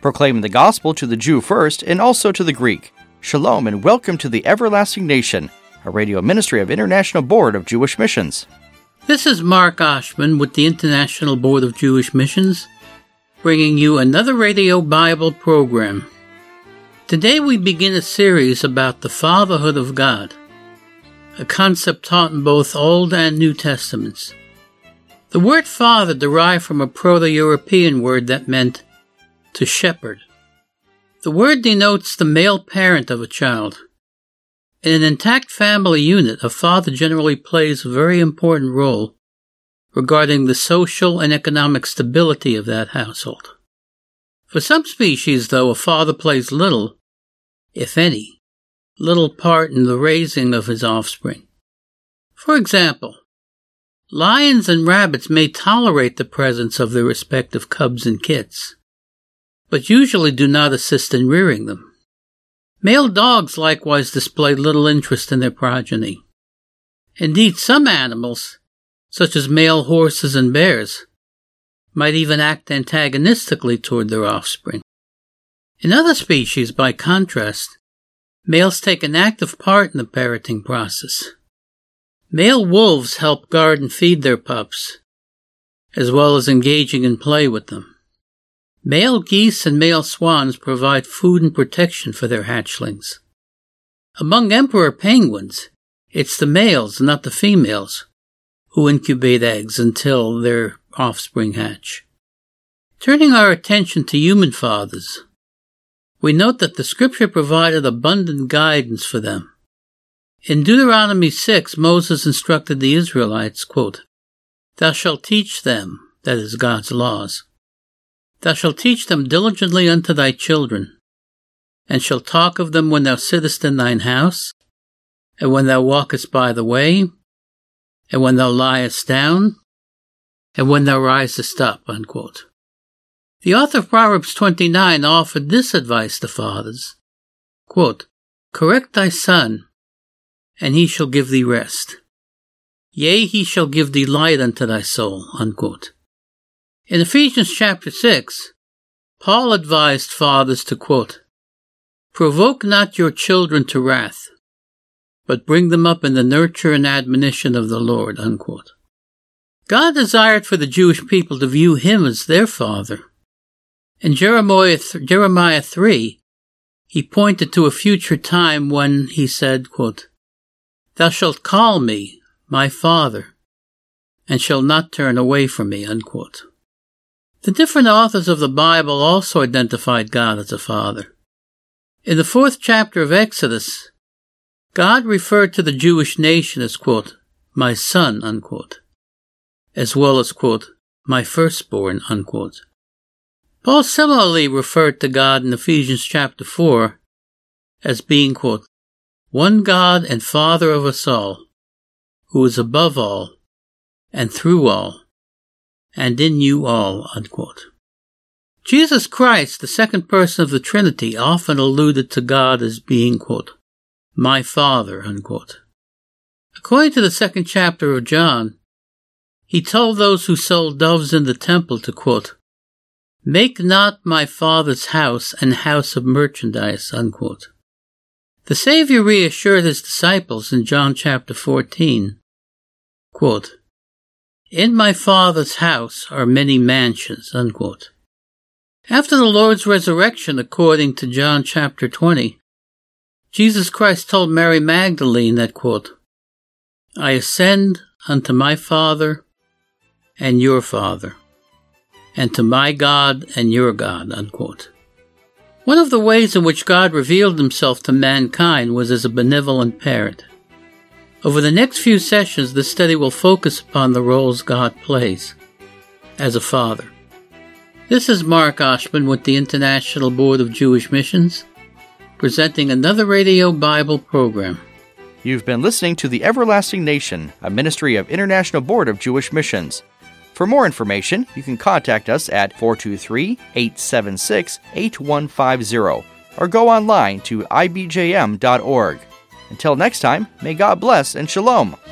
proclaiming the gospel to the Jew first and also to the Greek. Shalom and welcome to the Everlasting Nation, a radio ministry of International Board of Jewish Missions. This is Mark Oshman with the International Board of Jewish Missions, bringing you another Radio Bible program. Today we begin a series about the fatherhood of God, a concept taught in both Old and New Testaments. The word father derived from a Proto-European word that meant to shepherd. The word denotes the male parent of a child. In an intact family unit, a father generally plays a very important role regarding the social and economic stability of that household. For some species, though, a father plays little, if any, part in the raising of his offspring. For example, lions and rabbits may tolerate the presence of their respective cubs and kits, but usually do not assist in rearing them. Male dogs likewise display little interest in their progeny. Indeed, some animals, such as male horses and bears, might even act antagonistically toward their offspring. In other species, by contrast, males take an active part in the parenting process. Male wolves help guard and feed their pups, as well as engaging in play with them. Male geese and male swans provide food and protection for their hatchlings. Among emperor penguins, it's the males, not the females, who incubate eggs until their offspring hatch. Turning our attention to human fathers, we note that the Scripture provided abundant guidance for them. In Deuteronomy 6, Moses instructed the Israelites, quote, "Thou shalt teach them," that is God's laws, "thou shalt teach them diligently unto thy children, and shalt talk of them when thou sittest in thine house, and when thou walkest by the way, and when thou liest down, and when thou risest up," unquote. The author of Proverbs 29 offered this advice to fathers, quote, "Correct thy son, and he shall give thee rest. Yea, he shall give thee light unto thy soul," unquote. In Ephesians chapter 6, Paul advised fathers to, quote, "Provoke not your children to wrath, but bring them up in the nurture and admonition of the Lord," unquote. God desired for the Jewish people to view him as their father. In Jeremiah 3, he pointed to a future time when he said, quote, "Thou shalt call me my father, and shall not turn away from me," unquote. The different authors of the Bible also identified God as a father. In the 4th chapter of Exodus, God referred to the Jewish nation as, quote, "my son," unquote, as well as, quote, "my firstborn," unquote. Paul similarly referred to God in Ephesians chapter 4 as being, quote, "one God and Father of us all, who is above all, and through all, and in you all," unquote. Jesus Christ, the second person of the Trinity, often alluded to God as being, quote, "my Father," unquote. According to the 2nd chapter of John, he told those who sold doves in the temple to, quote, "Make not my Father's house an house of merchandise," unquote. The Savior reassured his disciples in John chapter 14, quote, "In my Father's house are many mansions," unquote. After the Lord's resurrection, according to John chapter 20, Jesus Christ told Mary Magdalene that, quote, "I ascend unto my Father and your Father, and to my God and your God," unquote. One of the ways in which God revealed himself to mankind was as a benevolent parent. Over the next few sessions, this study will focus upon the roles God plays as a father. This is Mark Oshman with the International Board of Jewish Missions, presenting another Radio Bible program. You've been listening to The Everlasting Nation, a ministry of International Board of Jewish Missions. For more information, you can contact us at 423-876-8150 or go online to ibjm.org. Until next time, may God bless and shalom.